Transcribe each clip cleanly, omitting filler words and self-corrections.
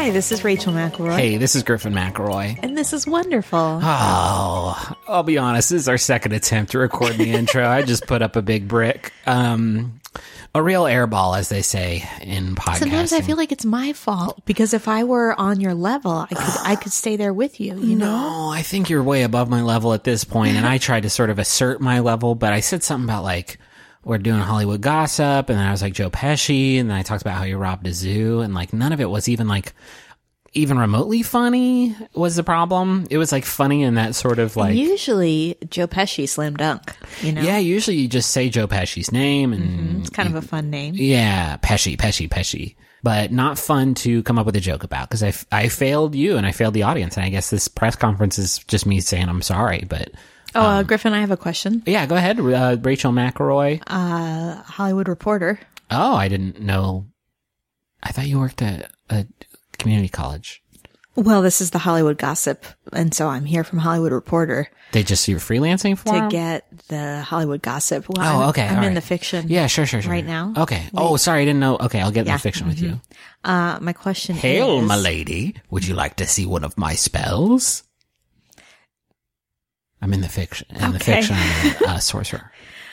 Hi, this is Rachel McElroy. Hey, this is Griffin McElroy. And this is wonderful. Oh, I'll be honest, this is our second attempt to record the intro. I just put up a big brick. A real airball, as they say in podcasting. Sometimes I feel like it's my fault, because if I were on your level, I could stay there with you, you know? No, I think you're way above my level at this point, and I tried to sort of assert my level, but I said something about, like, we're doing Hollywood gossip, and then I was like Joe Pesci, and then I talked about how he robbed a zoo, and like none of it was even remotely funny was the problem. It was like funny in that sort of like... And usually Joe Pesci slam dunk, you know? Yeah, usually you just say Joe Pesci's name and... It's kind of a fun name. Yeah, Pesci. But not fun to come up with a joke about, because I failed you and I failed the audience, and I guess this press conference is just me saying I'm sorry, but... Griffin, I have a question. Yeah, go ahead. Rachel McElroy. Hollywood Reporter. Oh, I didn't know. I thought you worked at a community college. Well, this is the Hollywood Gossip, and so I'm here from Hollywood Reporter. You're freelancing for to get the Hollywood Gossip. Well, okay. I'm all in right. the fiction. Yeah, sure. Right now. Okay. Oh, sorry, I didn't know. Okay, I'll get in the fiction with you. My question Hail, is... my lady. Would you like to see one of my spells? I'm in the fiction. In the fiction, I'm a sorcerer.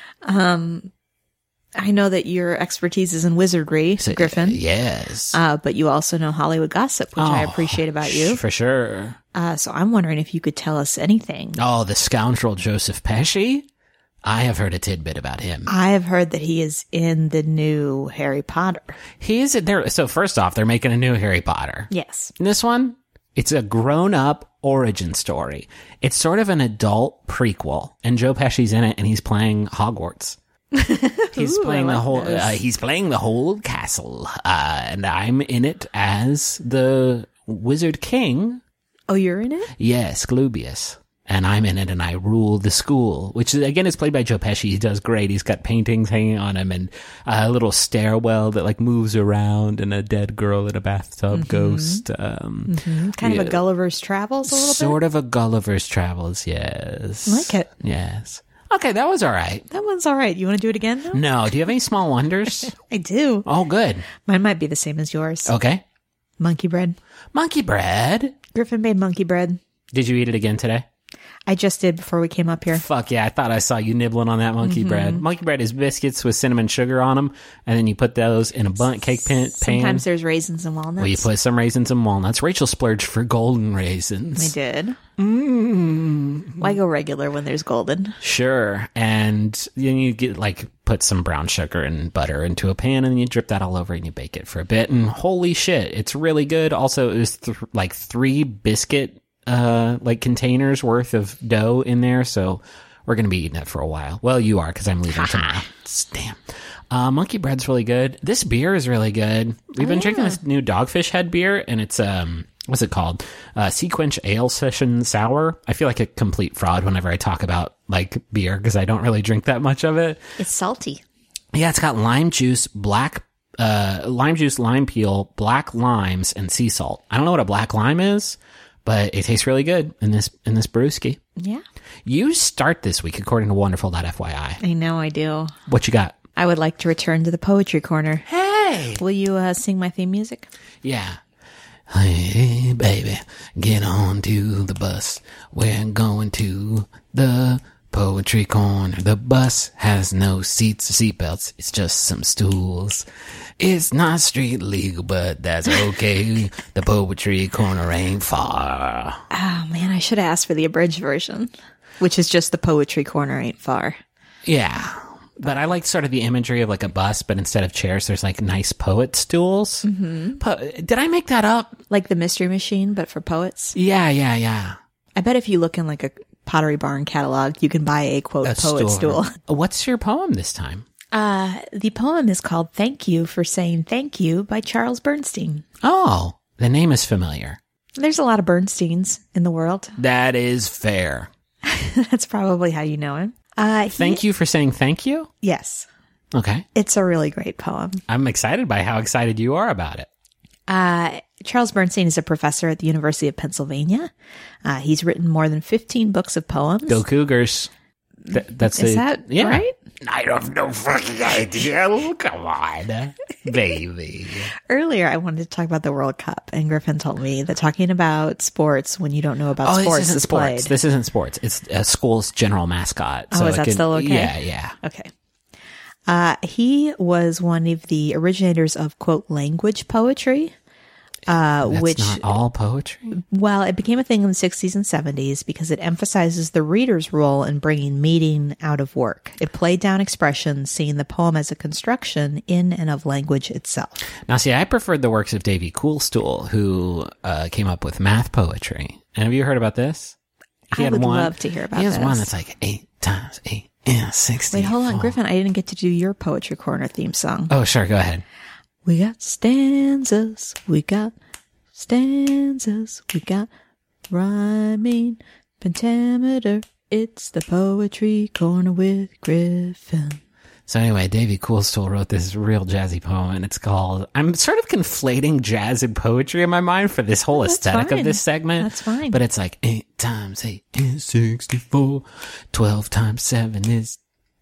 I know that your expertise is in wizardry, Griffin. Yes. But you also know Hollywood gossip, which I appreciate about you. For sure. So I'm wondering if you could tell us anything. Oh, the scoundrel Joseph Pesci? I have heard a tidbit about him. I have heard that he is in the new Harry Potter. He is there. So first off, they're making a new Harry Potter. Yes. And this one, it's a grown-up origin story. It's sort of an adult prequel, and Joe Pesci's in it, and he's playing Hogwarts. He's playing the whole. He's playing the whole castle, and I'm in it as the Wizard King. Oh, you're in it? Yes, Glubius. And I'm in it, and I rule the school, which again is played by Joe Pesci. He does great. He's got paintings hanging on him, and a little stairwell that like moves around, and a dead girl in a bathtub ghost. Kind of a Gulliver's Travels, a little bit. Sort of a Gulliver's Travels. Yes, I like it. Yes. Okay, that was all right. That one's all right. You want to do it again, though? No. Do you have any small wonders? I do. Oh, good. Mine might be the same as yours. Okay. Monkey bread. Monkey bread. Griffin made monkey bread. Did you eat it again today? I just did before we came up here. Fuck yeah, I thought I saw you nibbling on that monkey bread. Monkey bread is biscuits with cinnamon sugar on them, and then you put those in a bundt cake pan. Sometimes there's raisins and walnuts. Well, you put some raisins and walnuts. Rachel splurged for golden raisins. I did. Why go regular when there's golden? Sure. And then you get put some brown sugar and butter into a pan, and then you drip that all over and you bake it for a bit. And holy shit, it's really good. Also, it was 3 biscuit containers worth of dough in there, so we're gonna be eating it for a while. Well, you are, because I'm leaving tomorrow. Damn. Monkey bread's really good. This beer is really good. We've been drinking this new Dogfish Head beer, and it's what's it called? Sequench Ale Session Sour. I feel like a complete fraud whenever I talk about beer, because I don't really drink that much of it. It's salty. Yeah, it's got lime juice, lime peel, black limes, and sea salt. I don't know what a black lime is, but it tastes really good in this brewski. Yeah. You start this week according to wonderful.fyi. I know I do. What you got? I would like to return to the poetry corner. Hey! Will you sing my theme music? Yeah. Hey, baby, get on to the bus. We're going to the poetry corner. The bus has no seats or seatbelts. It's just some stools. It's not street legal, but that's okay. The poetry corner ain't far. Oh, man, I should have asked for the abridged version, which is just the poetry corner ain't far. Yeah. But I like sort of the imagery of a bus, but instead of chairs, there's nice poet stools. Mm-hmm. Did I make that up? Like the Mystery Machine, but for poets? Yeah. I bet if you look in a Pottery Barn catalog, you can buy a, quote, poet stool. What's your poem this time? The poem is called Thank You for Saying Thank You by Charles Bernstein. Oh, the name is familiar. There's a lot of Bernsteins in the world. That is fair. That's probably how you know him. Thank you for saying thank you? Yes. Okay. It's a really great poem. I'm excited by how excited you are about it. Charles Bernstein is a professor at the University of Pennsylvania. He's written more than 15 books of poems. Go Cougars. That's Is that right? I have no fucking idea. Come on, baby. Earlier, I wanted to talk about the World Cup, and Griffin told me that talking about sports when you don't know about sports this isn't is sports. played. This isn't sports. It's a school's general mascot. Oh, is that still okay? Yeah. Okay. He was one of the originators of, quote, language poetry. That's not all poetry. Well, it became a thing in the 60s and 70s because it emphasizes the reader's role in bringing meaning out of work. It played down expressions, seeing the poem as a construction in and of language itself. Now, see, I preferred the works of Davy Coolstool, who came up with math poetry. And have you heard about this? I would love to hear about this. He has one that's like 8 times 8 is 60. Wait, hold on, Griffin. I didn't get to do your Poetry Corner theme song. Oh, sure. Go ahead. We got stanzas, we got rhyming pentameter. It's the Poetry Corner with Griffin. So anyway, Davy Coolstool wrote this real jazzy poem, and it's called, I'm sort of conflating jazz and poetry in my mind for this whole aesthetic of this segment. That's fine. But it's like 8 times 8 is 64, 12 times 7 is...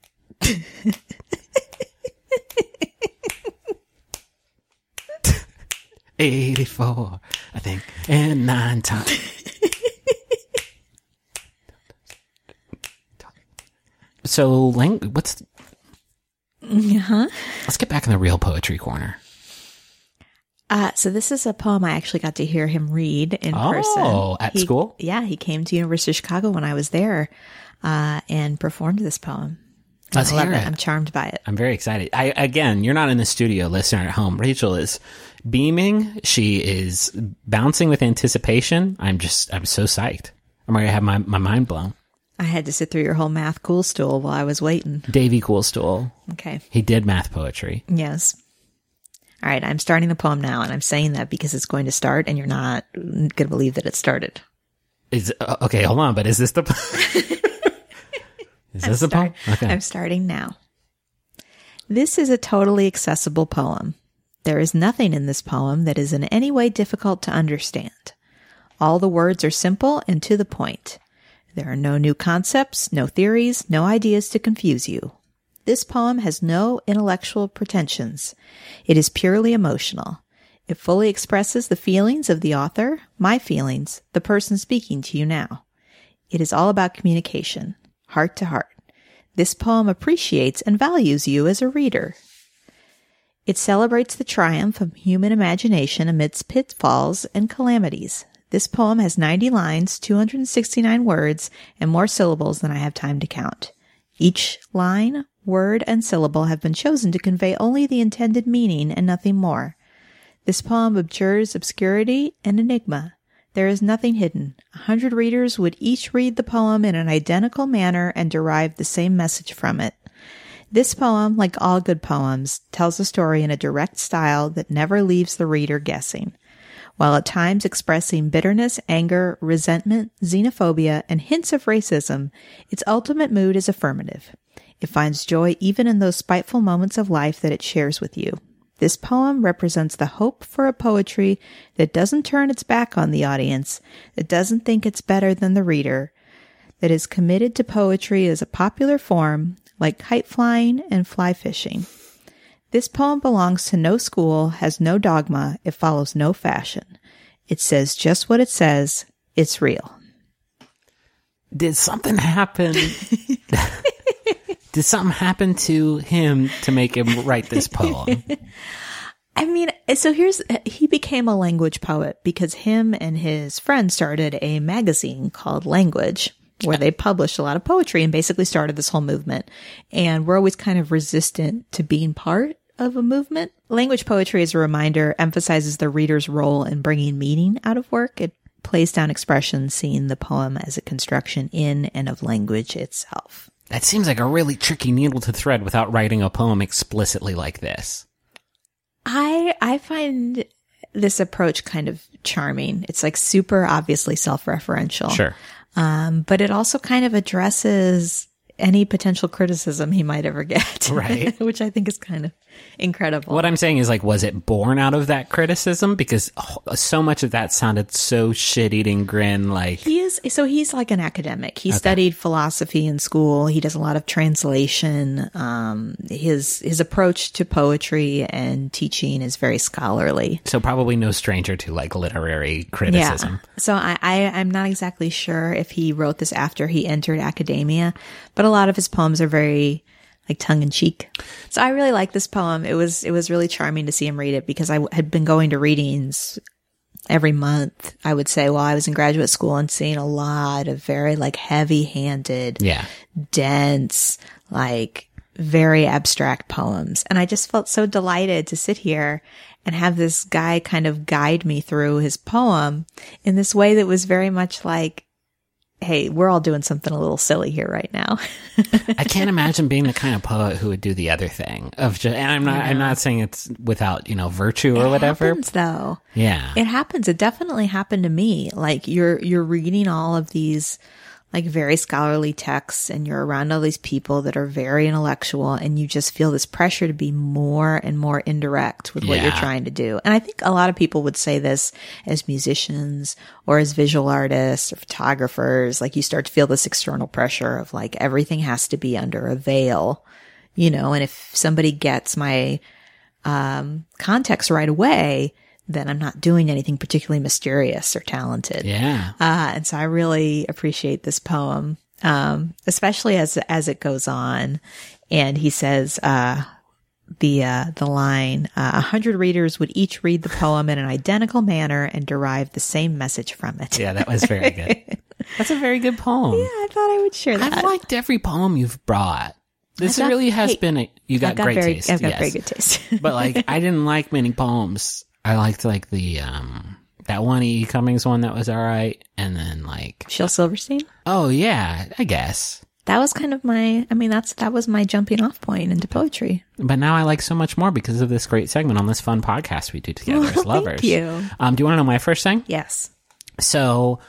84, I think, and 9 times. So, what's... Let's get back in the real poetry corner. So this is a poem I actually got to hear him read in person. Oh, at school? Yeah, he came to University of Chicago when I was there and performed this poem. Let's hear it. I'm charmed by it. I'm very excited. Again, you're not in the studio, listener at home. Rachel is beaming. She is bouncing with anticipation. I'm so psyched. I'm ready to have my mind blown. I had to sit through your whole math cool stool while I was waiting. Davy Coolstool. Okay. He did math poetry. Yes. All right, I'm starting the poem now, and I'm saying that because it's going to start, and you're not going to believe that it started. Okay, hold on, but is this the... Is this the poem? Okay. I'm starting now. This is a totally accessible poem. There is nothing in this poem that is in any way difficult to understand. All the words are simple and to the point. There are no new concepts, no theories, no ideas to confuse you. This poem has no intellectual pretensions. It is purely emotional. It fully expresses the feelings of the author, my feelings, the person speaking to you now. It is all about communication, heart to heart. This poem appreciates and values you as a reader. It celebrates the triumph of human imagination amidst pitfalls and calamities. This poem has 90 lines, 269 words, and more syllables than I have time to count. Each line, word, and syllable have been chosen to convey only the intended meaning and nothing more. This poem abjures obscurity and enigma. There is nothing hidden. 100 readers would each read the poem in an identical manner and derive the same message from it. This poem, like all good poems, tells a story in a direct style that never leaves the reader guessing. While at times expressing bitterness, anger, resentment, xenophobia, and hints of racism, its ultimate mood is affirmative. It finds joy even in those spiteful moments of life that it shares with you. This poem represents the hope for a poetry that doesn't turn its back on the audience, that doesn't think it's better than the reader, that is committed to poetry as a popular form, like kite flying and fly fishing. This poem belongs to no school, has no dogma, it follows no fashion. It says just what it says, it's real. Did something happen? Did something happen to him to make him write this poem? I mean, so he became a language poet because him and his friend started a magazine called Language, where they published a lot of poetry and basically started this whole movement. And we're always kind of resistant to being part of a movement. Language poetry, as a reminder, emphasizes the reader's role in bringing meaning out of work. It plays down expression, seeing the poem as a construction in and of language itself. That seems like a really tricky needle to thread without writing a poem explicitly like this. I find this approach kind of charming. It's like super obviously self-referential. Sure. But it also kind of addresses any potential criticism he might ever get. Right. Which I think is kind of incredible. What I'm saying is, like, was it born out of that criticism? Because so much of that sounded so shit-eating grin, like... He's like an academic. He studied philosophy in school. He does a lot of translation. His approach to poetry and teaching is very scholarly. So probably no stranger to, like, literary criticism. Yeah. So I'm not exactly sure if he wrote this after he entered academia, but a lot of his poems are very... like tongue in cheek. So I really like this poem. It was really charming to see him read it because I had been going to readings every month, I would say, while I was in graduate school and seeing a lot of very like heavy handed, dense, like very abstract poems. And I just felt so delighted to sit here and have this guy kind of guide me through his poem in this way that was very much like, hey, we're all doing something a little silly here right now. I can't imagine being the kind of poet who would do the other thing of just, and I'm not saying it's without, virtue or whatever. It happens though. Yeah. It happens. It definitely happened to me. Like you're reading all of these like very scholarly texts and you're around all these people that are very intellectual and you just feel this pressure to be more and more indirect with what you're trying to do. And I think a lot of people would say this as musicians or as visual artists or photographers. Like you start to feel this external pressure of like everything has to be under a veil, and if somebody gets my context right away, then I'm not doing anything particularly mysterious or talented. Yeah. And so I really appreciate this poem, especially as it goes on. And he says, the line, 100 readers would each read the poem in an identical manner and derive the same message from it. Yeah, that was very good. That's a very good poem. Yeah, I thought I would share that. I've liked every poem you've brought. This really has been you got great taste. I've got very good taste. But like, I didn't like many poems. I liked like the that one E. Cummings one that was all right, and then like Shel Silverstein. Oh yeah, I guess that was kind of that was my jumping off point into poetry. But now I like so much more because of this great segment on this fun podcast we do together as lovers. Thank you. Do you want to know my first thing? Yes. So,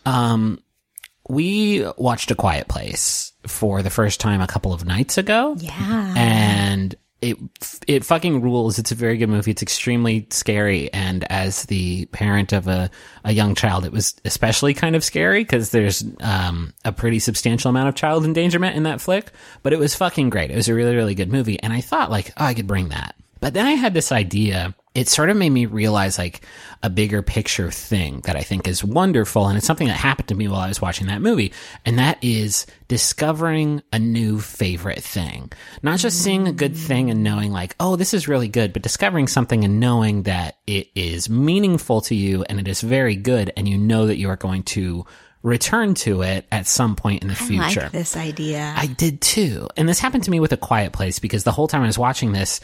we watched A Quiet Place for the first time a couple of nights ago. Yeah. And it fucking rules. It's a very good movie. It's extremely scary. And as the parent of a young child, it was especially kind of scary because there's a pretty substantial amount of child endangerment in that flick. But it was fucking great. It was a really, really good movie. And I thought like, I could bring that. But then I had this idea. It sort of made me realize like a bigger picture thing that I think is wonderful. And it's something that happened to me while I was watching that movie. And that is discovering a new favorite thing. Not just seeing a good thing and knowing like, oh, this is really good, but discovering something and knowing that it is meaningful to you and it is very good. And you know that you are going to return to it at some point in the future. I like this idea. I did too. And this happened to me with A Quiet Place because the whole time I was watching this,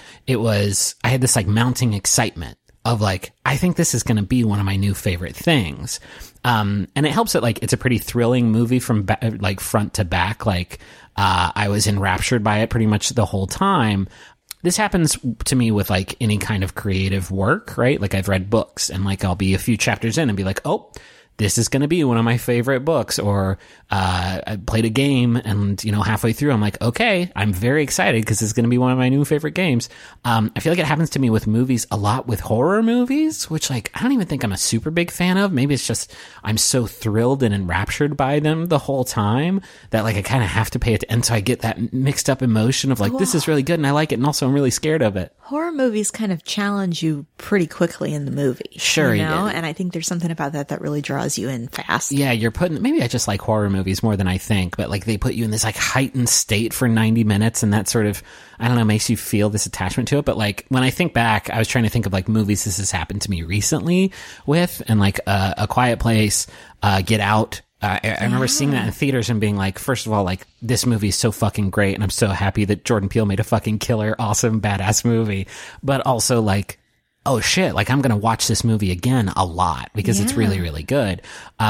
I had this like mounting excitement of like, I think this is going to be one of my new favorite things. And it helps that like, it's a pretty thrilling movie from like front to back. Like, I was enraptured by it pretty much the whole time. This happens to me with like any kind of creative work, right? Like I've read books and like I'll be a few chapters in and be like, oh, this is going to be one of my favorite books. Or I played a game and, halfway through, I'm like, okay, I'm very excited because it's going to be one of my new favorite games. I feel like it happens to me with movies a lot, with horror movies, which like, I don't even think I'm a super big fan of. Maybe it's just I'm so thrilled and enraptured by them the whole time that like I kind of have to pay it. And so I get that mixed up emotion of like, this is really good and I like it. And also I'm really scared of it. Horror movies kind of challenge you pretty quickly in the movie. Sure. And I think there's something about that really draws you in fast. Yeah, maybe I just like horror movies more than I think, but like they put you in this like heightened state for 90 minutes and that sort of, I don't know, makes you feel this attachment to it. But like when I think back, I was trying to think of like movies this has happened to me recently with, and like A Quiet Place, Get Out. I remember seeing that in theaters and being like, first of all, like this movie is so fucking great. And I'm so happy that Jordan Peele made a fucking killer, awesome, badass movie. But also like, oh shit, like I'm going to watch this movie again a lot because it's really, really good.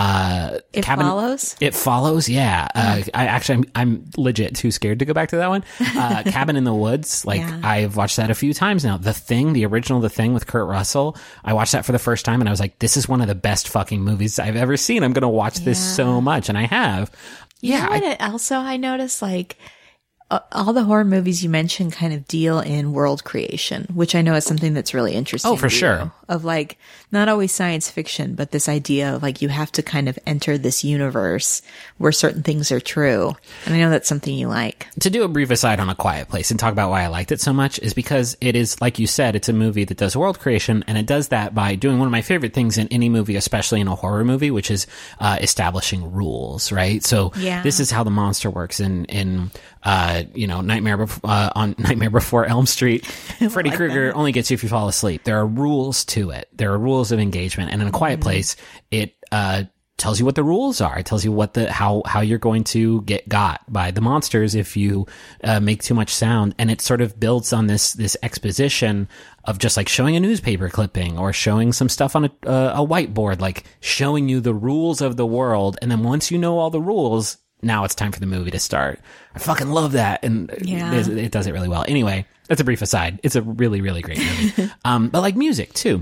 It Follows? It Follows, yeah. I'm legit too scared to go back to that one. Cabin in the Woods, like I've watched that a few times now. The original The Thing with Kurt Russell, I watched that for the first time and I was like, this is one of the best fucking movies I've ever seen. I'm going to watch this so much. And I have. You know what also I noticed, like, all the horror movies you mentioned kind of deal in world creation, which I know is something that's really interesting. Oh, for to you. sure. Of like, not always science fiction, but this idea of like, you have to kind of enter this universe where certain things are true. And I know that's something you like. To do a brief aside on A Quiet Place and talk about why I liked it so much is because it is, like you said, it's a movie that does world creation, and it does that by doing one of my favorite things in any movie, especially in a horror movie, which is establishing rules, right? So this is how the monster works in Nightmare Before Elm Street. Freddy Krueger only gets you if you fall asleep. There are rules to it. There are rules of engagement. And in A Quiet Place, it tells you what the rules are. It tells you how you're going to get got by the monsters if you make too much sound. And it sort of builds on this exposition of just like showing a newspaper clipping or showing some stuff on a whiteboard, like showing you the rules of the world. And then once you know all the rules, now it's time for the movie to start. I fucking love that. And it does it really well. Anyway, that's a brief aside. It's a really, really great movie. But like music too.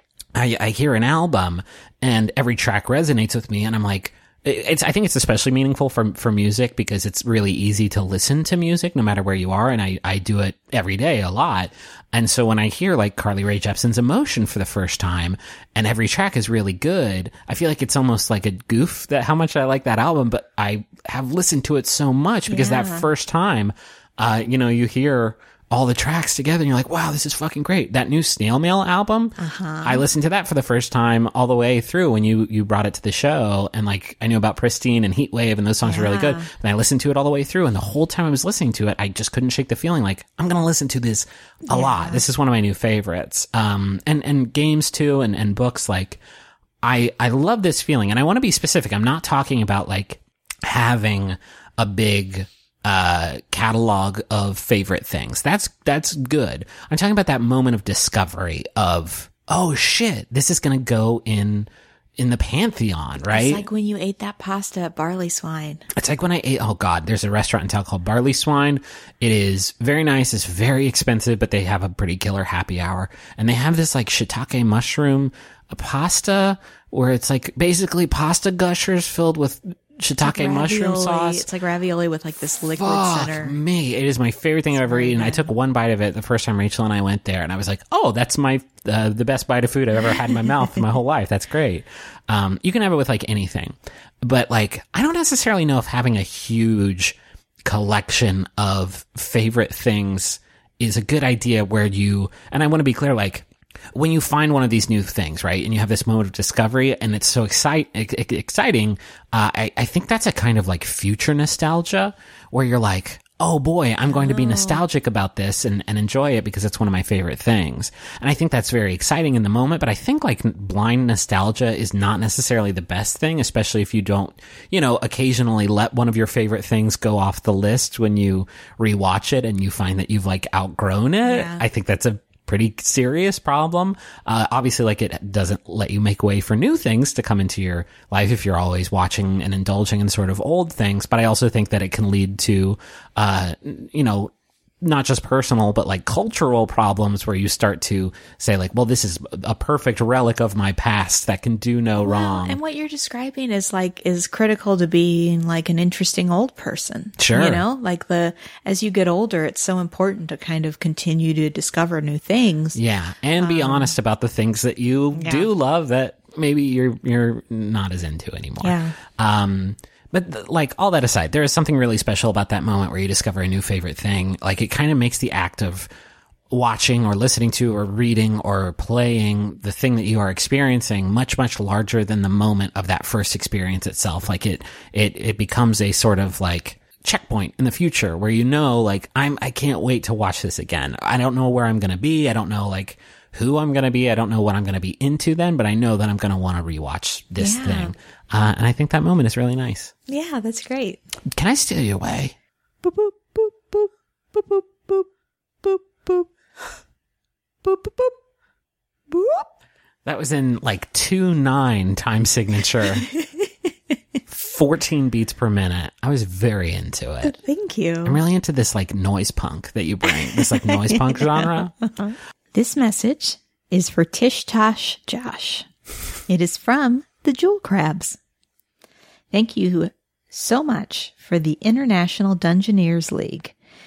I hear an album and every track resonates with me, and I'm like, I think it's especially meaningful for music because it's really easy to listen to music no matter where you are. And I do it every day a lot. And so when I hear like Carly Rae Jepsen's Emotion for the first time and every track is really good, I feel like it's almost like a goof that how much I like that album, but I have listened to it so much because that first time, you hear all the tracks together and you're like, wow, this is fucking great. That new Snail Mail album, I listened to that for the first time all the way through when you brought it to the show. And like, I knew about Pristine and Heatwave and those songs are really good. And I listened to it all the way through. And the whole time I was listening to it, I just couldn't shake the feeling like, I'm going to listen to this a lot. This is one of my new favorites. And games too, and books. Like, I love this feeling. And I want to be specific. I'm not talking about like having a big catalog of favorite things. That's good. I'm talking about that moment of discovery of, oh shit, this is going to go in the pantheon, right? It's like when you ate that pasta at Barley Swine. It's like when I ate, oh God, there's a restaurant in town called Barley Swine. It is very nice. It's very expensive, but they have a pretty killer happy hour. And they have this like shiitake mushroom pasta where it's like basically pasta gushers filled with shiitake mushroom sauce. It's like ravioli with like this liquid center. Me, it is my favorite thing I've ever eaten. I took one bite of it the first time Rachel and I went there, and I was like, "Oh, that's my the best bite of food I've ever had in my mouth in my whole life. That's great." You can have it with like anything, but like I don't necessarily know if having a huge collection of favorite things is a good idea. Where and I want to be clear, like, when you find one of these new things, right, and you have this moment of discovery and it's so exciting, I think that's a kind of like future nostalgia where you're like, oh boy, I'm going to be nostalgic about this and enjoy it because it's one of my favorite things. And I think that's very exciting in the moment, but I think like blind nostalgia is not necessarily the best thing, especially if you don't, occasionally let one of your favorite things go off the list when you rewatch it and you find that you've like outgrown it. Yeah. I think that's a pretty serious problem. Obviously, like, it doesn't let you make way for new things to come into your life if you're always watching and indulging in sort of old things. But I also think that it can lead to, not just personal, but like cultural problems where you start to say like, well, this is a perfect relic of my past that can do no wrong. And what you're describing is critical to being like an interesting old person. Sure. As you get older, it's so important to kind of continue to discover new things. Yeah. And be honest about the things that you do love that maybe you're not as into anymore. Yeah. But like all that aside, there is something really special about that moment where you discover a new favorite thing. Like, it kind of makes the act of watching or listening to or reading or playing the thing that you are experiencing much, much larger than the moment of that first experience itself. Like it becomes a sort of like checkpoint in the future where like I can't wait to watch this again. I don't know where I'm going to be. I don't know like who I'm going to be. I don't know what I'm going to be into then, but I know that I'm going to want to rewatch this thing. And I think that moment is really nice. Yeah, that's great. Can I steal you away? Boop, boop, boop, boop, boop, boop, boop, boop, boop, boop, boop, boop, boop. That was in like 2/9 time signature. 14 beats per minute. I was very into it. Thank you. I'm really into this like noise punk that you bring. This like noise punk genre. This message is for Tish Tosh Josh. It is from the Jewel Crabs. Thank you so much for the International Dungeoneers League.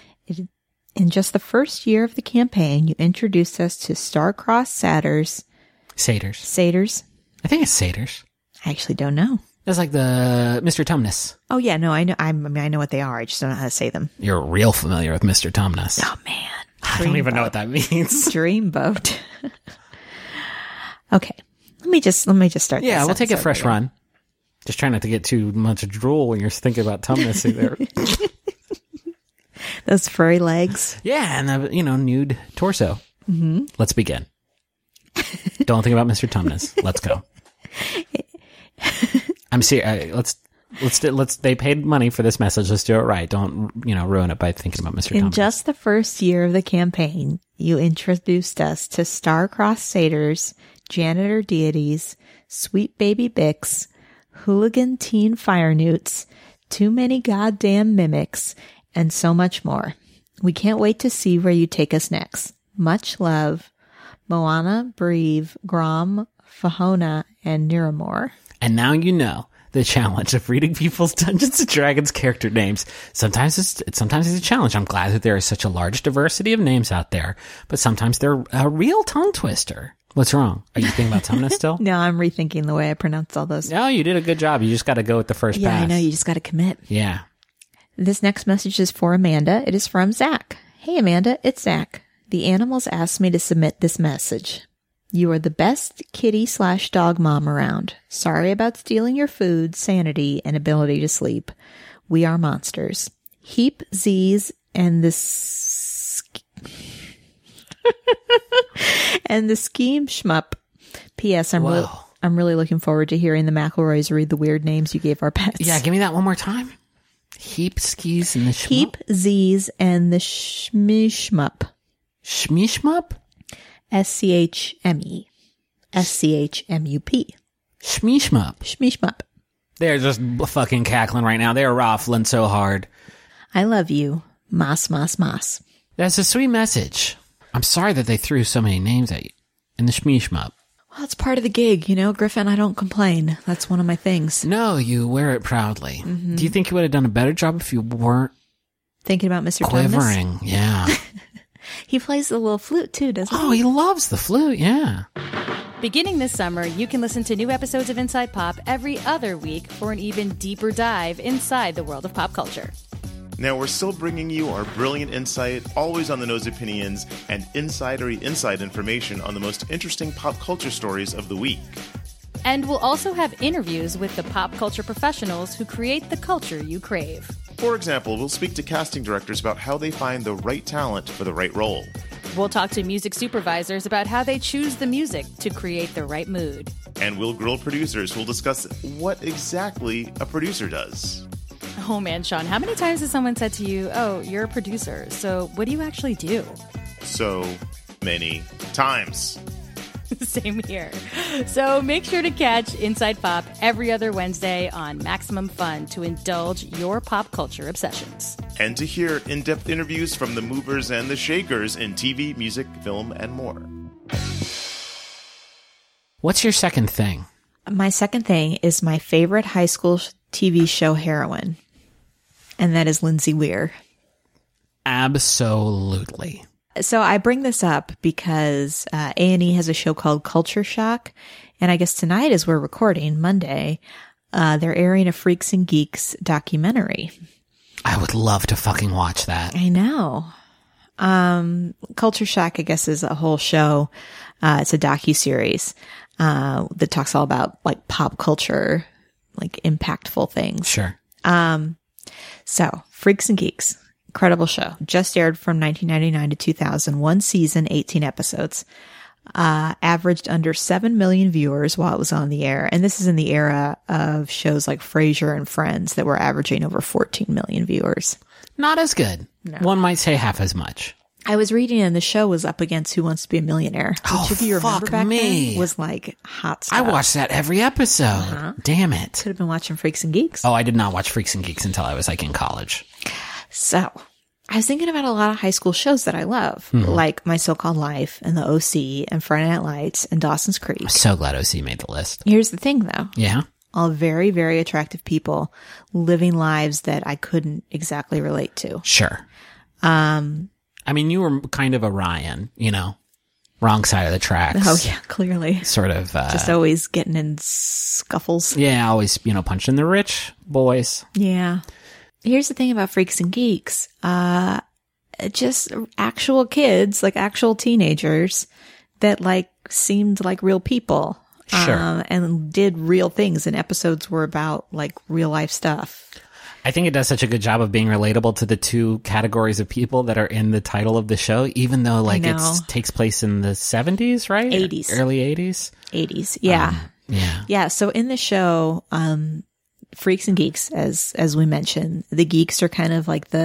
In just the first year of the campaign, you introduced us to star-crossed satyrs. Satyrs. Satyrs? I think it's satyrs. I actually don't know. That's like the Mr. Tumnus. Oh, yeah, no, I know. I mean, I know what they are. I just don't know how to say them. You're real familiar with Mr. Tumnus. Oh, man. I don't even know what that means. Dreamboat. Okay. Let me just start. Yeah, we'll take a fresh run. Just try not to get too much drool when you're thinking about Tumnus there. Those furry legs. Yeah, and the, nude torso. Mm-hmm. Let's begin. Don't think about Mr. Tumnus. Let's go. I'm serious. Let's. They paid money for this message. Let's do it right. Don't ruin it by thinking about Mr. Tumnus. In just the first year of the campaign, you introduced us to star-crossed satyrs, janitor deities, sweet baby Bix, hooligan teen fire newts, too many goddamn mimics, and so much more. We can't wait to see where you take us next. Much love, Moana, Breve, Grom, Fahona, and Niramore. And now you know the challenge of reading people's Dungeons and Dragons character names. Sometimes it's a challenge. I'm glad that there is such a large diversity of names out there, but sometimes they're a real tongue twister. What's wrong? Are you thinking about Tumnus still? No, I'm rethinking the way I pronounce all those. No, you did a good job. You just got to go with the first pass. Yeah, I know. You just got to commit. Yeah. This next message is for Amanda. It is from Zach. Hey, Amanda, it's Zach. The animals asked me to submit this message. You are the best kitty/dog mom around. Sorry about stealing your food, sanity, and ability to sleep. We are monsters. Heap Z's and the and the scheme shmup. P.S. I'm really looking forward to hearing the McElroys read the weird names you gave our pets. Yeah, give me that one more time. Heap skis and the shmup. Heap Z's and the shmup. Shmishmup? SCHME. SCHMUP. Shmishmup. Shmishmup. They're just fucking cackling right now. They're raffling so hard. I love you. Mas, mas, mas. That's a sweet message. I'm sorry that they threw so many names at you in the Shmishmup. Well, it's part of the gig, Griffin. I don't complain. That's one of my things. No, you wear it proudly. Mm-hmm. Do you think you would have done a better job if you weren't thinking about Mr. quivering? Thomas? Yeah. He plays the little flute too, doesn't he? Oh, he loves the flute, yeah. Beginning this summer, you can listen to new episodes of Inside Pop every other week for an even deeper dive inside the world of pop culture. Now, we're still bringing you our brilliant insight, always on the nose opinions, and insidery inside information on the most interesting pop culture stories of the week. And we'll also have interviews with the pop culture professionals who create the culture you crave. For example, we'll speak to casting directors about how they find the right talent for the right role. We'll talk to music supervisors about how they choose the music to create the right mood. And we'll grill producers who'll discuss what exactly a producer does. Oh man, Sean, how many times has someone said to you, oh, you're a producer, so what do you actually do? So many times. Same here. So make sure to catch Inside Pop every other Wednesday on Maximum Fun to indulge your pop culture obsessions. And to hear in-depth interviews from the movers and the shakers in TV, music, film, and more. What's your second thing? My second thing is my favorite high school TV show heroine, and that is Lindsay Weir. Absolutely. So I bring this up because A&E has a show called Culture Shock, and I guess tonight, as we're recording, Monday, they're airing a Freaks and Geeks documentary. I would love to fucking watch that. I know. Culture Shock, I guess, is a whole show. It's a docuseries that talks all about like pop culture, like impactful things. Sure. So Freaks and Geeks. Incredible show. Just aired from 1999 to 2000. One season, 18 episodes. Averaged under 7 million viewers while it was on the air. And this is in the era of shows like Frasier and Friends that were averaging over 14 million viewers. Not as good. No. One might say half as much. I was reading and the show was up against Who Wants to Be a Millionaire. Which, if you remember back then, was like hot stuff. I watched that every episode. Uh-huh. Damn it. Could have been watching Freaks and Geeks. Oh, I did not watch Freaks and Geeks until I was like in college. So, I was thinking about a lot of high school shows that I love, like My So-Called Life and The OC and Friday Night Lights and Dawson's Creek. I'm so glad OC made the list. Here's the thing, though. Yeah? All very, very attractive people living lives that I couldn't exactly relate to. Sure. I mean, you were kind of a Ryan, you know, wrong side of the tracks. Oh yeah, clearly. Sort of. Just always getting in scuffles. Yeah, always, you know, punching the rich boys. Yeah. Here's the thing about Freaks and Geeks. Just actual kids, like actual teenagers that like seemed like real people. Sure. And did real things, and episodes were about like real life stuff. I think it does such a good job of being relatable to the two categories of people that are in the title of the show, even though like it takes place in the 70s, right? 80s. Early 80s? 80s, yeah. Yeah, so in the show, Freaks and Geeks, as we mentioned, the geeks are kind of like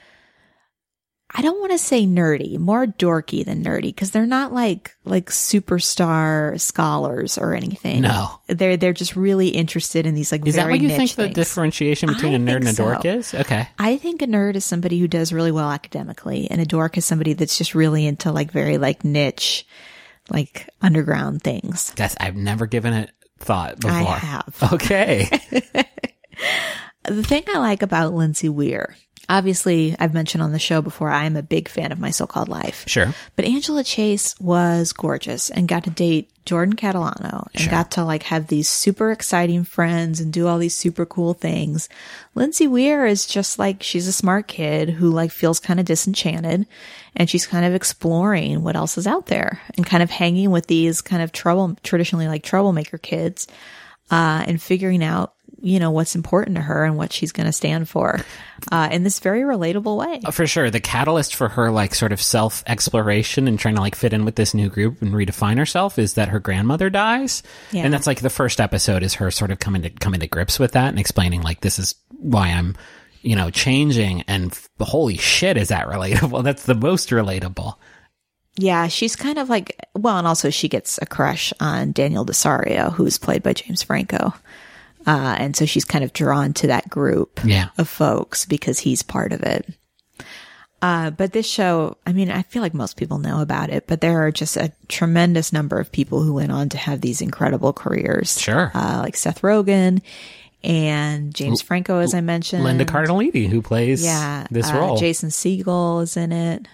I don't want to say nerdy, more dorky than nerdy, because they're not like superstar scholars or anything. No, they're just really interested in these like is very that what you niche think things. The differentiation between a nerd and a dork is? Okay, I think a nerd is somebody who does really well academically, and a dork is somebody that's just really into like very like niche, like underground things. I've never given it thought before. I have. Okay. The thing I like about Lindsay Weir, obviously, I've mentioned on the show before, I am a big fan of My So-Called Life. Sure. But Angela Chase was gorgeous and got to date Jordan Catalano and got to like have these super exciting friends and do all these super cool things. Lindsay Weir is just like, she's a smart kid who like feels kind of disenchanted, and she's kind of exploring what else is out there and kind of hanging with these kind of traditionally like troublemaker kids, and figuring out, you know, what's important to her and what she's going to stand for, in this very relatable way. For sure. The catalyst for her, like, sort of self-exploration and trying to, like, fit in with this new group and redefine herself is that her grandmother dies. Yeah. And that's, like, the first episode is her sort of coming to grips with that and explaining, like, this is why I'm, you know, changing. And holy shit, is that relatable? That's the most relatable. Yeah, she's kind of like, well, and also she gets a crush on Daniel Desario, who's played by James Franco. And so she's kind of drawn to that group of folks because he's part of it. But this show, I mean, I feel like most people know about it, but there are just a tremendous number of people who went on to have these incredible careers. Sure. Like Seth Rogen and James Franco, as I mentioned. Linda Cardellini, who plays this role. Jason Segel is in it.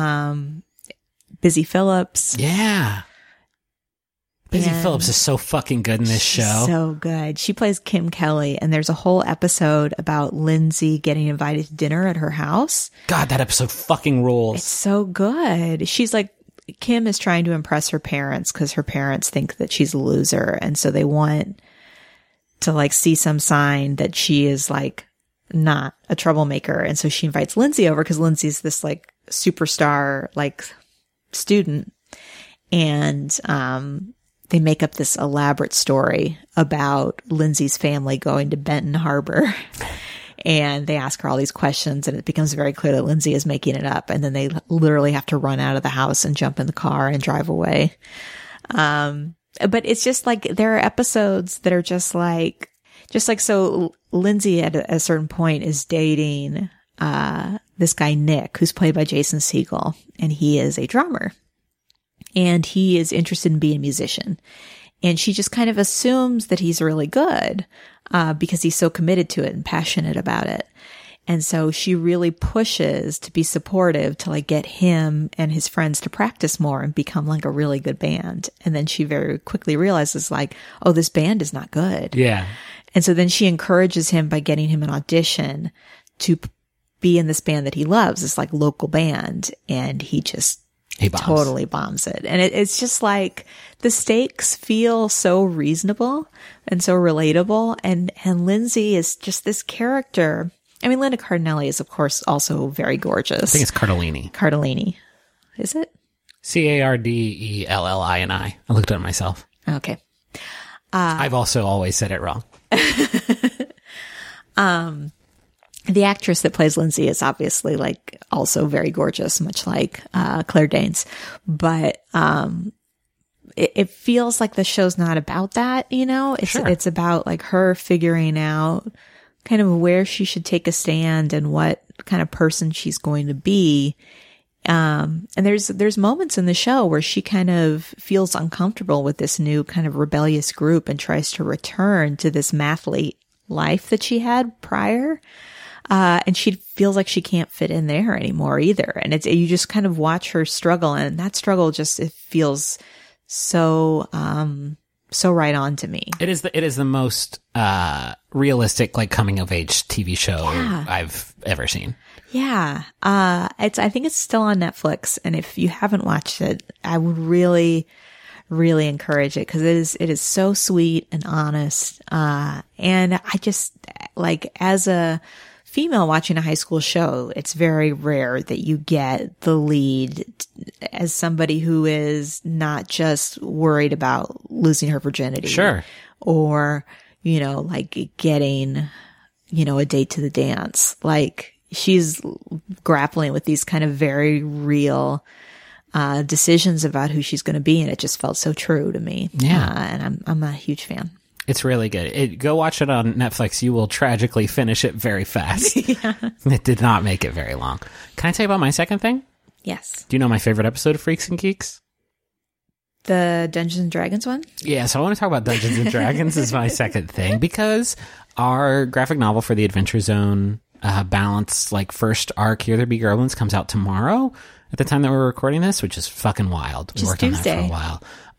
Busy Phillips. Yeah. Busy Phillips is so fucking good in this show. So good. She plays Kim Kelly, and there's a whole episode about Lindsay getting invited to dinner at her house. God, that episode fucking rules. It's so good. She's like, Kim is trying to impress her parents because her parents think that she's a loser, and so they want to like see some sign that she is like not a troublemaker. And so she invites Lindsay over because Lindsay's this like superstar like student, and they make up this elaborate story about Lindsay's family going to Benton Harbor, and they ask her all these questions, and it becomes very clear that Lindsay is making it up, and then they literally have to run out of the house and jump in the car and drive away. But it's just like, there are episodes that are just like, so Lindsay at a certain point is dating, this guy, Nick, who's played by Jason Segel, and he is a drummer, and he is interested in being a musician. And she just kind of assumes that he's really good, because he's so committed to it and passionate about it. And so she really pushes to be supportive to like get him and his friends to practice more and become like a really good band. And then she very quickly realizes like, oh, this band is not good. Yeah. And so then she encourages him by getting him an audition to be in this band that he loves, this like local band. And he totally bombs it. And it's just like the stakes feel so reasonable and so relatable. And Lindsay is just this character. I mean, Linda Cardellini is, of course, also very gorgeous. I think it's Cardellini. Cardellini. Is it? Cardellini. I looked at it myself. Okay. I've also always said it wrong. The actress that plays Lindsay is obviously like also very gorgeous, much like Claire Danes. But it feels like the show's not about that, you know? It's about like her figuring out kind of where she should take a stand and what kind of person she's going to be. And there's moments in the show where she kind of feels uncomfortable with this new kind of rebellious group and tries to return to this mathlete life that she had prior. And she feels like she can't fit in there anymore either. And you just kind of watch her struggle, and that struggle just, it feels so right on to me. It is the most realistic, like, coming of age TV show I've ever seen. Yeah. I think it's still on Netflix, and if you haven't watched it, I would really, really encourage it, because it is so sweet and honest. And I just, like, as a female watching a high school show, it's very rare that you get the lead as somebody who is not just worried about losing her virginity. Sure. Or, like getting, a date to the dance. Like, she's grappling with these kind of very real decisions about who she's going to be, and it just felt so true to me. Yeah. And I'm a huge fan. It's really good. Go watch it on Netflix. You will tragically finish it very fast. Yeah. It did not make it very long. Can I tell you about my second thing? Yes. Do you know my favorite episode of Freaks and Geeks? The Dungeons and Dragons one? Yeah, so I want to talk about Dungeons and Dragons is my second thing, because our graphic novel for the Adventure Zone Balance, like, first arc, Here There Be Goblins, comes out tomorrow at the time that we're recording this, which is fucking wild. We worked on that for a while.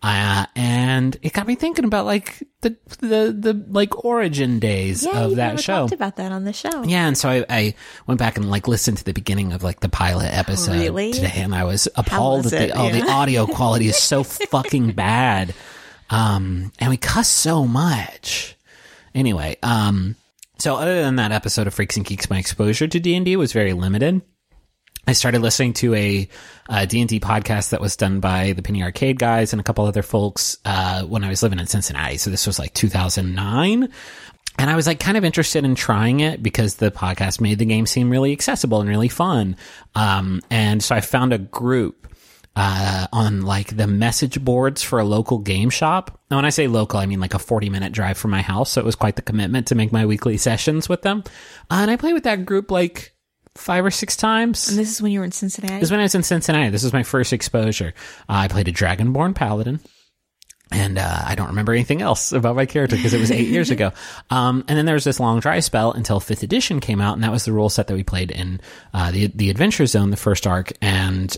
And it got me thinking about, like, the like origin days of that show. Talked about that on the show. Yeah, and so I went back and, like, listened to the beginning of, like, the pilot episode today, and I was appalled that the audio quality is so fucking bad. And we cuss so much. Anyway, so other than that episode of Freaks and Geeks, my exposure to D&D was very limited. I started listening to a D&D podcast that was done by the Penny Arcade guys and a couple other folks when I was living in Cincinnati. So this was like 2009. And I was, like, kind of interested in trying it because the podcast made the game seem really accessible and really fun. And so I found a group on, like, the message boards for a local game shop. And when I say local, I mean like a 40-minute drive from my house. So it was quite the commitment to make my weekly sessions with them. And I played with that group, like, 5 or 6 times. And this is when you were in Cincinnati? This is when I was in Cincinnati. This was my first exposure. I played a Dragonborn Paladin. And I don't remember anything else about my character because it was 8 years ago. And then there was this long dry spell until 5th edition came out, and that was the rule set that we played in the Adventure Zone, the first arc. And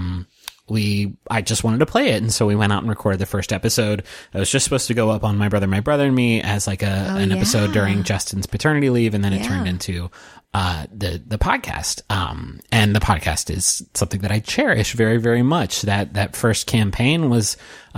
I just wanted to play it, and so we went out and recorded the first episode. It was just supposed to go up on My Brother and Me as like an episode during Justin's paternity leave, and then it turned into the podcast. And the podcast is something that I cherish very, very much. That first campaign was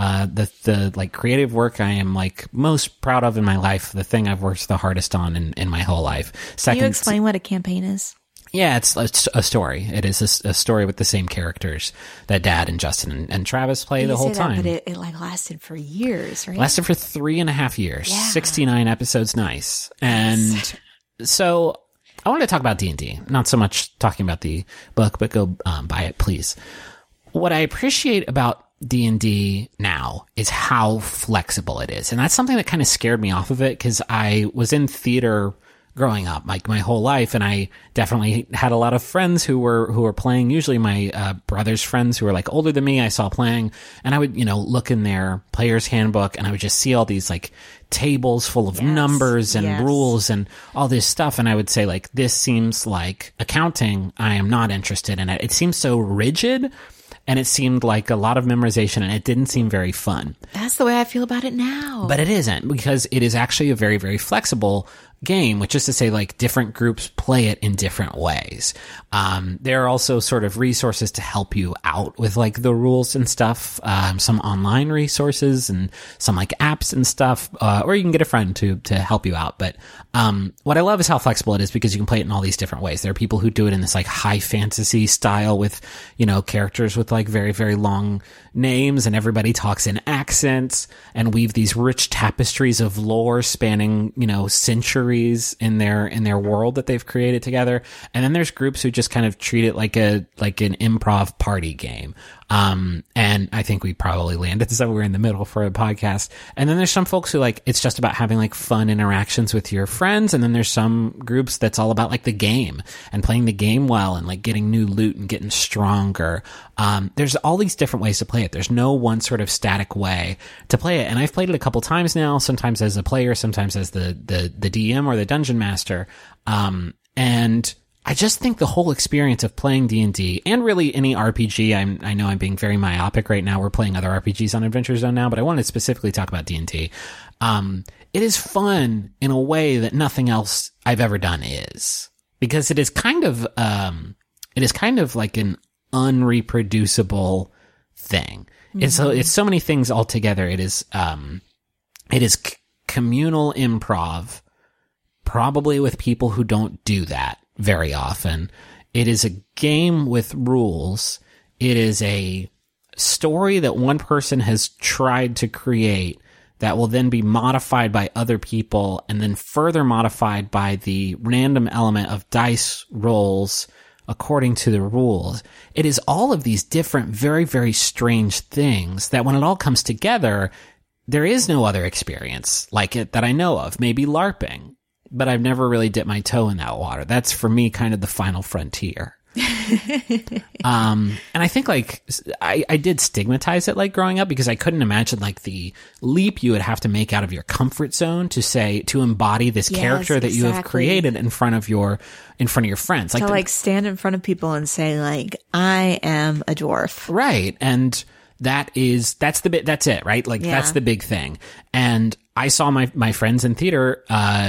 the like creative work I am like most proud of in my life, the thing I've worked the hardest on in my whole life. Can you explain what a campaign is? Yeah, it's a story. It is a story with the same characters that Dad and Justin and Travis play the whole time. But it like lasted for years, right? Lasted for 3.5 years. Yeah. 69 episodes. Nice. And so I wanted to talk about D&D. Not so much talking about the book, but go buy it, please. What I appreciate about D&D now is how flexible it is. And that's something that kind of scared me off of it because I was in theater growing up, like my whole life, and I definitely had a lot of friends who were playing. Usually my brother's friends who were like older than me, I saw playing, and I would look in their player's handbook, and I would just see all these like tables full of numbers and rules and all this stuff, and I would say like, this seems like accounting. I am not interested in it. It seems so rigid. And it seemed like a lot of memorization, and it didn't seem very fun. That's the way I feel about it now. But it isn't, because it is actually a very, very flexible game, which is to say, like, different groups play it in different ways. There are also sort of resources to help you out with, like, the rules and stuff. Some online resources and some, like, apps and stuff. Or you can get a friend to help you out. But what I love is how flexible it is, because you can play it in all these different ways. There are people who do it in this, like, high fantasy style with, characters with, like, very, very long names, and everybody talks in accents and weave these rich tapestries of lore spanning, centuries in their world that they've created together. And then there's groups who just kind of treat it like an improv party game. And I think we probably landed somewhere in the middle for a podcast. And then there's some folks who it's just about having like fun interactions with your friends. And then there's some groups that's all about like the game and playing the game well and like getting new loot and getting stronger. There's all these different ways to play it. There's no one sort of static way to play it. And I've played it a couple times now, sometimes as a player, sometimes as the DM or the dungeon master. And I just think the whole experience of playing D&D and really any RPG, I know I'm being very myopic right now. We're playing other RPGs on Adventure Zone now, but I wanted to specifically talk about D&D. It is fun in a way that nothing else I've ever done is, because it is kind of like an unreproducible thing. Mm-hmm. It's so many things all together. It is communal improv, probably with people who don't do that very often. It is a game with rules. It is a story that one person has tried to create that will then be modified by other people and then further modified by the random element of dice rolls according to the rules. It is all of these different, very, very strange things that when it all comes together, there is no other experience like it that I know of. Maybe LARPing, but I've never really dipped my toe in that water. That's for me kind of the final frontier. And I think like I did stigmatize it like growing up because I couldn't imagine like the leap you would have to make out of your comfort zone to embody this character that you have created in front of your friends. Like to stand in front of people and say like, I am a dwarf. Right. And that's it, right? Like that's the big thing. And I saw my friends in theater,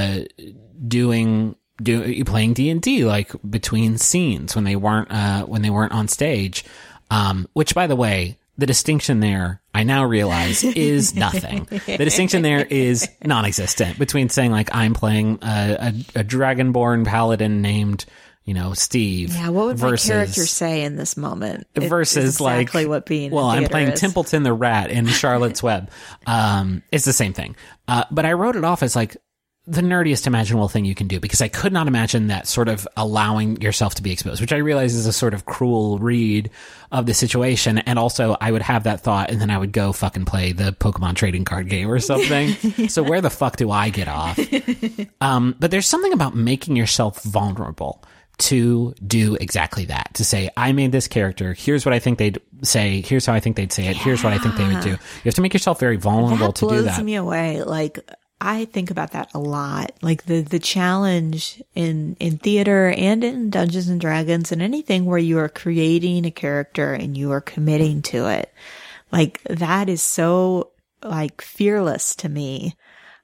playing D&D like between scenes when they weren't on stage, which by the way, the distinction there I now realize is nothing. The distinction there is non-existent between saying like I'm playing a dragonborn paladin named Steve. Yeah, what would my character say in this moment? Versus exactly what being in I'm theater playing is. Templeton the Rat in Charlotte's Web. It's the same thing. But I wrote it off as like the nerdiest imaginable thing you can do because I could not imagine that sort of allowing yourself to be exposed, which I realize is a sort of cruel read of the situation. And also I would have that thought and then I would go fucking play the Pokemon trading card game or something. So where the fuck do I get off? But there's something about making yourself vulnerable to do exactly that, to say, I made this character. Here's what I think they'd say. Here's how I think they'd say it. Here's what I think they would do. You have to make yourself very vulnerable to do that. That blows me away. Like, I think about that a lot. Like the challenge in theater and in Dungeons and Dragons and anything where you are creating a character and you are committing to it. Like that is so like fearless to me.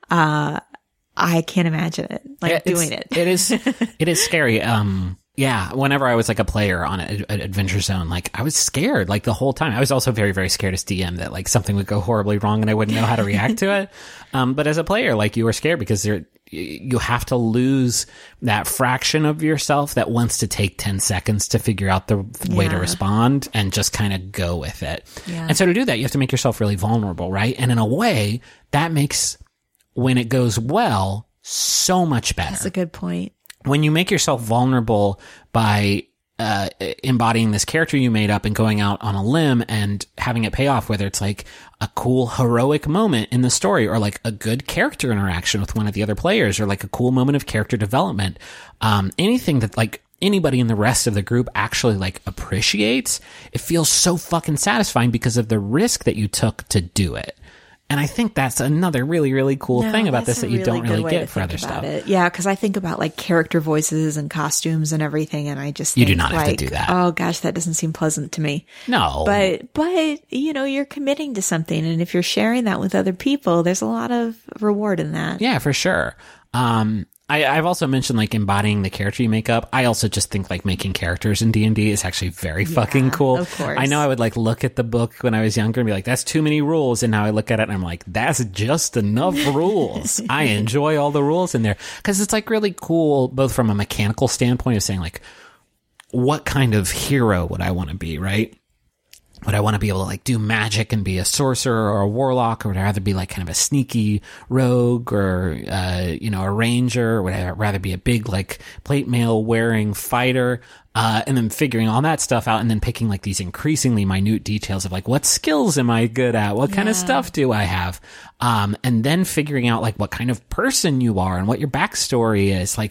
I can't imagine it, doing it. It is scary. Yeah, whenever I was like a player on Adventure Zone, like I was scared like the whole time. I was also very, very scared as DM that like something would go horribly wrong and I wouldn't know how to react to it. But as a player, like you were scared because you have to lose that fraction of yourself that wants to take 10 seconds to figure out the way to respond and just kind of go with it. Yeah. And so to do that, you have to make yourself really vulnerable, right? And in a way that makes, when it goes well, so much better. That's a good point. When you make yourself vulnerable by embodying this character you made up and going out on a limb and having it pay off, whether it's like a cool heroic moment in the story or like a good character interaction with one of the other players or like a cool moment of character development, anything that like anybody in the rest of the group actually like appreciates, it feels so fucking satisfying because of the risk that you took to do it. And I think that's another really, really cool thing about this that you don't really get for other stuff. Yeah, because I think about like character voices and costumes and everything, and I just you think, do not have to do that. Oh gosh, that doesn't seem pleasant to me. No, but you're committing to something, and if you're sharing that with other people, there's a lot of reward in that. Yeah, for sure. I've also mentioned like embodying the character you make up. I also just think like making characters in D&D is actually very fucking cool. Of course. I know I would like look at the book when I was younger and be like, that's too many rules. And now I look at it and I'm like, that's just enough rules. I enjoy all the rules in there because it's like really cool, both from a mechanical standpoint of saying like, what kind of hero would I want to be, right? Would I want to be able to like do magic and be a sorcerer or a warlock, or would I rather be like kind of a sneaky rogue or, a ranger? Or would I rather be a big like plate mail wearing fighter? And then figuring all that stuff out and then picking like these increasingly minute details of like, what skills am I good at? What kind of stuff do I have? And then figuring out like what kind of person you are and what your backstory is. Like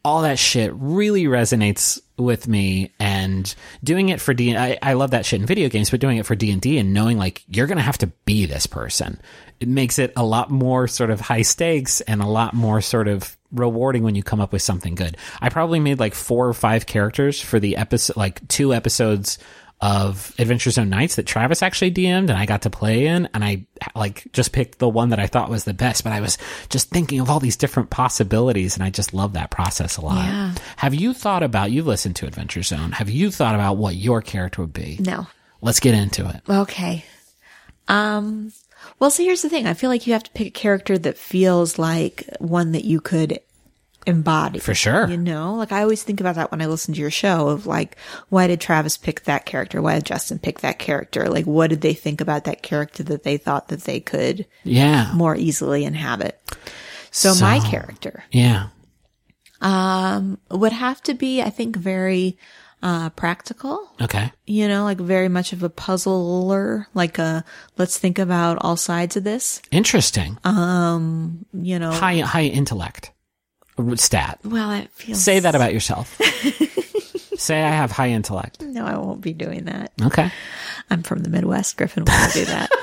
all that shit really resonates with me, and doing it for I love that shit in video games, but doing it for D&D and knowing like you're going to have to be this person, it makes it a lot more sort of high stakes and a lot more sort of rewarding when you come up with something good. I probably made like 4 or 5 characters for the episode, like 2 episodes of Adventure Zone Nights that Travis actually DM'd and I got to play in, and I like just picked the one that I thought was the best, but I was just thinking of all these different possibilities, and I just love that process a lot. Yeah. Have you thought about, you've listened to Adventure Zone, have you thought about what your character would be? No. Let's get into it. Okay. Well, so here's the thing. I feel like you have to pick a character that feels like one that you could embody. For sure. You know, like I always think about that when I listen to your show of like, why did Travis pick that character? Why did Justin pick that character? Like, what did they think about that character that they thought that they could more easily inhabit? So my character. Yeah. Would have to be, I think, very, practical. Okay. You know, like very much of a puzzler, like let's think about all sides of this. Interesting. You know. High intellect. Stat. Well, it feels... Say that about yourself. Say I have high intellect. No, I won't be doing that. Okay. I'm from the Midwest. Griffin won't do that.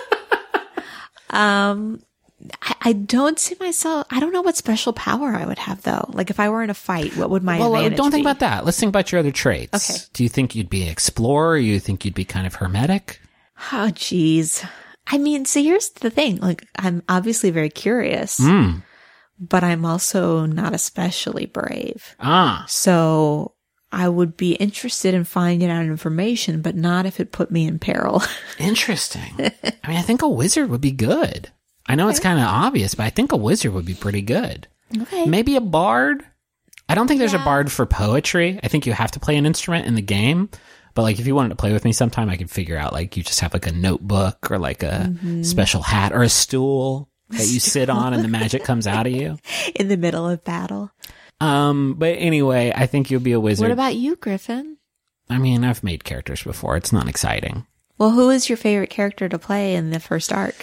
I don't see myself... I don't know what special power I would have, though. Like, if I were in a fight, what would my advantage don't think be? about that. Let's think about your other traits. Okay. Do you think you'd be an explorer? You think you'd be kind of hermetic? Oh, geez. I mean, so here's the thing. Like, I'm obviously very curious. But I'm also not especially brave. So I would be interested in finding out information, but not if it put me in peril. Interesting. I mean, I think a wizard would be good. I know it's kind of obvious, but I think a wizard would be pretty good. Okay. Maybe a bard. I don't think there's a bard for poetry. I think you have to play an instrument in the game. But like, if you wanted to play with me sometime, I could figure out like you just have like a notebook or like a special hat or a stool that you sit on and the magic comes out of you. In the middle of battle. But anyway, I think you'll be a wizard. What about you, Griffin? I mean, I've made characters before. It's not exciting. Well, who is your favorite character to play in the first arc?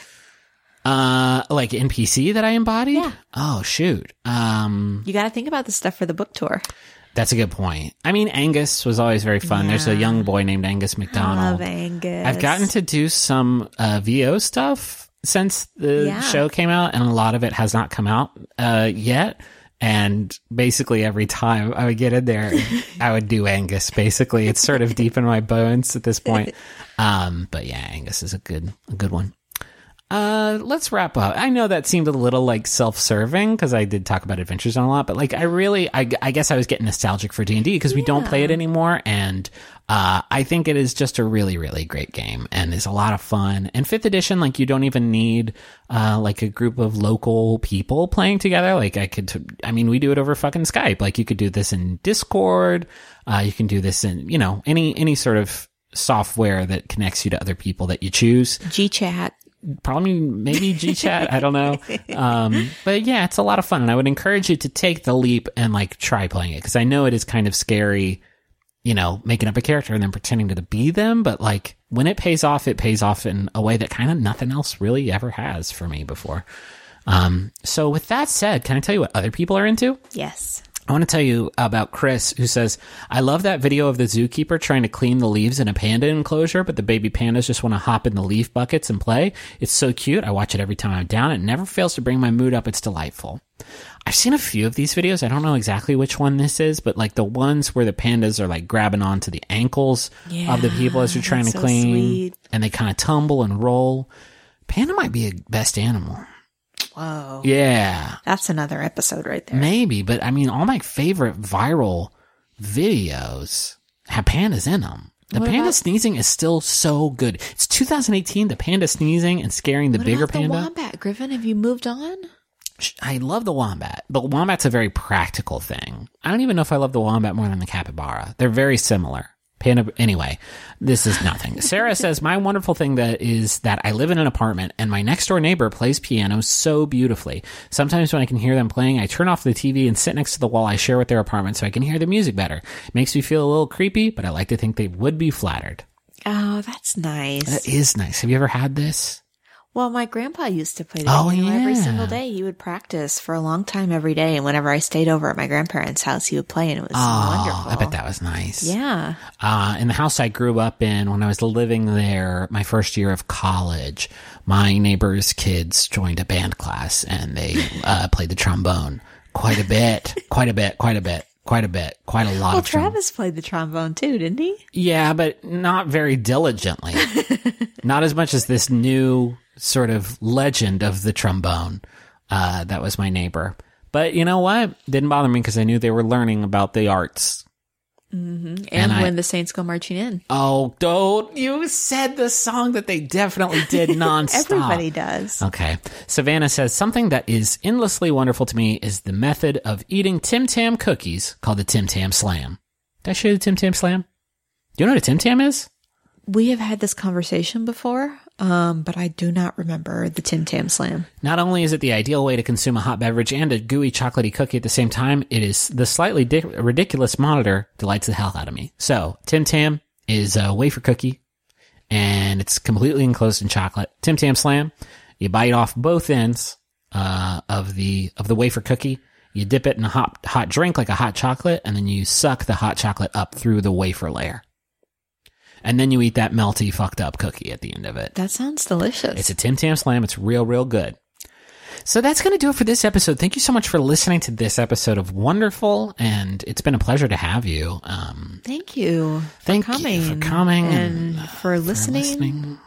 Like NPC that I embodied? Yeah. Oh, shoot. You got to think about the stuff for the book tour. That's a good point. I mean, Angus was always very fun. Yeah. There's a young boy named Angus McDonald. I love Angus. I've gotten to do some VO stuff since the show came out, and a lot of it has not come out yet. And basically every time I would get in there, I would do Angus. Basically, it's sort of deep in my bones at this point. But yeah, Angus is a good one. Let's wrap up. I know that seemed a little like self-serving because I did talk about Adventure Zone a lot, but like I guess I was getting nostalgic for D&D because we don't play it anymore. And, I think it is just a really, really great game and is a lot of fun. And 5th edition, like you don't even need, like a group of local people playing together. Like we do it over fucking Skype. Like you could do this in Discord. You can do this in, you know, any sort of software that connects you to other people that you choose. GChat. Probably maybe GChat. I don't know. But yeah, it's a lot of fun. And I would encourage you to take the leap and like try playing it. Cause I know it is kind of scary, you know, making up a character and then pretending to be them. But like when it pays off in a way that kind of nothing else really ever has for me before. So with that said, can I tell you what other people are into? Yes. I want to tell you about Chris, who says, I love that video of the zookeeper trying to clean the leaves in a panda enclosure, but the baby pandas just want to hop in the leaf buckets and play. It's so cute. I watch it every time I'm down. It never fails to bring my mood up. It's delightful. I've seen a few of these videos. I don't know exactly which one this is, but like the ones where the pandas are like grabbing onto the ankles of the people as they're trying to clean, sweet. And they kind of tumble and roll. Panda might be a best animal. Whoa. Yeah. That's another episode right there. Maybe, but I mean, all my favorite viral videos have pandas in them. The panda sneezing is still so good. It's 2018, the panda sneezing and scaring the bigger panda. What about the wombat, Griffin? Have you moved on? I love the wombat. The wombat's a very practical thing. I don't even know if I love the wombat more than the capybara. They're very similar. Panda. Anyway, this is nothing. Sarah says, my wonderful thing that is that I live in an apartment and my next door neighbor plays piano so beautifully. Sometimes when I can hear them playing, I turn off the TV and sit next to the wall I share with their apartment so I can hear the music better. It makes me feel a little creepy, but I like to think they would be flattered. Oh, that's nice. That is nice. Have you ever had this? Well, my grandpa used to play the Oh, piano every yeah. single day. He would practice for a long time every day. And whenever I stayed over at my grandparents' house, he would play, and it was wonderful. I bet that was nice. Yeah. In the house I grew up in, when I was living there, my first year of college, my neighbor's kids joined a band class, and they played the trombone quite a lot Well, of trombone. Travis played the trombone too, didn't he? Yeah, but not very diligently. Not as much as this new sort of legend of the trombone. That was my neighbor. But you know what? Didn't bother me because I knew they were learning about the arts. And And when the Saints go marching in. Oh, don't. You said the song that they definitely did nonstop. Everybody does. Okay. Savannah says, something that is endlessly wonderful to me is the method of eating Tim Tam cookies called the Tim Tam Slam. Did I show you the Tim Tam Slam? Do you know what a Tim Tam is? We have had this conversation before, but I do not remember the Tim Tam Slam. Not only is it the ideal way to consume a hot beverage and a gooey chocolatey cookie at the same time, it is the slightly ridiculous monitor delights the hell out of me. So, Tim Tam is a wafer cookie, and it's completely enclosed in chocolate. Tim Tam Slam, you bite off both ends of the wafer cookie, you dip it in a hot drink like a hot chocolate, and then you suck the hot chocolate up through the wafer layer. And then you eat that melty, fucked up cookie at the end of it. That sounds delicious. It's a Tim Tam Slam. It's real, real good. So that's going to do it for this episode. Thank you so much for listening to this episode of Wonderful, and it's been a pleasure to have you. Thank you Thank you for coming and for listening.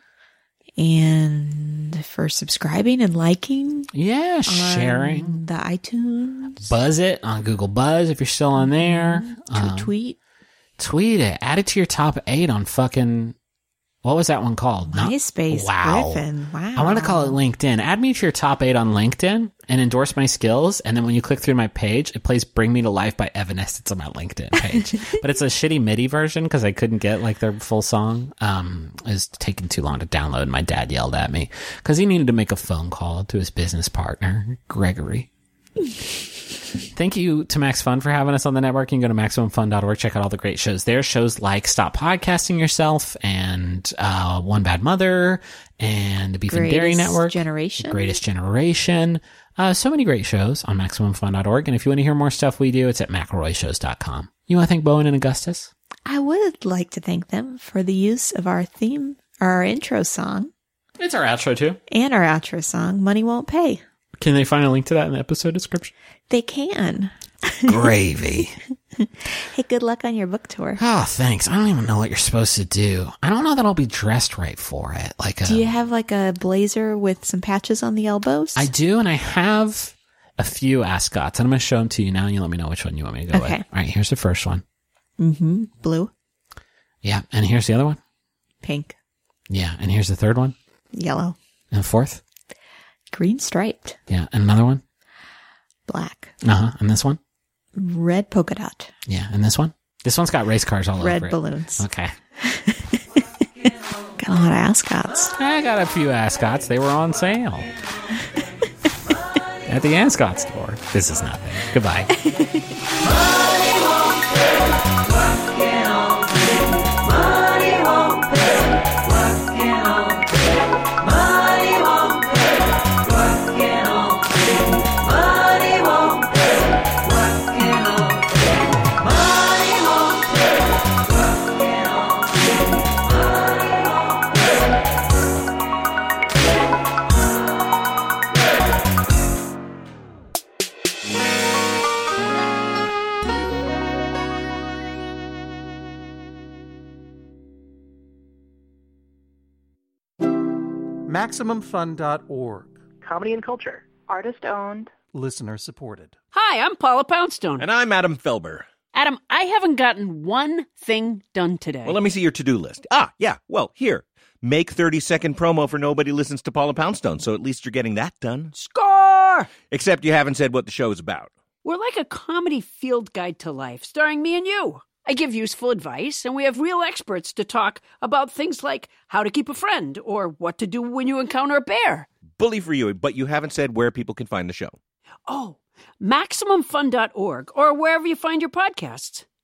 And for subscribing and liking. Yeah, sharing. On the iTunes. Buzz it on Google Buzz if you're still on there. Tweet. Tweet it. Add it to your top 8 on fucking... What was that one called? MySpace. Wow. Griffin. Wow. I want to call it LinkedIn. Add me to your top 8 on LinkedIn and endorse my skills. And then when you click through my page, it plays Bring Me to Life by Evanescence on my LinkedIn page. But it's a shitty MIDI version because I couldn't get like their full song. It was taking too long to download. And my dad yelled at me because he needed to make a phone call to his business partner, Gregory. Thank you to Max Fun for having us on the network. You can go to MaximumFun.org, check out all the great shows there. Shows like Stop Podcasting Yourself and One Bad Mother and the Beef and Dairy Network. Greatest Generation. So many great shows on MaximumFun.org. And if you want to hear more stuff we do, it's at McElroyShows.com. You want to thank Bowen and Augustus? I would like to thank them for the use of our theme, or our intro song. It's our outro too. And our outro song, Money Won't Pay. Can they find a link to that in the episode description? They can. Gravy. Hey, good luck on your book tour. Oh, thanks. I don't even know what you're supposed to do. I don't know that I'll be dressed right for it. Do you have like a blazer with some patches on the elbows? I do, and I have a few ascots, and I'm going to show them to you now, and you let me know which one you want me to go with. All right, here's the first one. Blue. Yeah, and here's the other one. Pink. Yeah, and here's the third one. Yellow. And the fourth. Green striped. Yeah, and another one. Black. And this one. Red polka dot. Yeah, and this one. This one's got race cars all over it. Red balloons. Okay. Got a lot of ascots. I got a few ascots. They were on sale. At the Ascot store. This is nothing. Goodbye. MaximumFun.org. Comedy and culture. Artist owned. Listener supported. Hi, I'm Paula Poundstone. And I'm Adam Felber. Adam, I haven't gotten one thing done today. Well, let me see your to-do list. Yeah. Well, here. Make 30-second promo for Nobody Listens to Paula Poundstone, so at least you're getting that done. Score! Except you haven't said what the show is about. We're like a comedy field guide to life, starring me and you. I give useful advice, and we have real experts to talk about things like how to keep a friend or what to do when you encounter a bear. Bully for you, but you haven't said where people can find the show. Oh, MaximumFun.org or wherever you find your podcasts.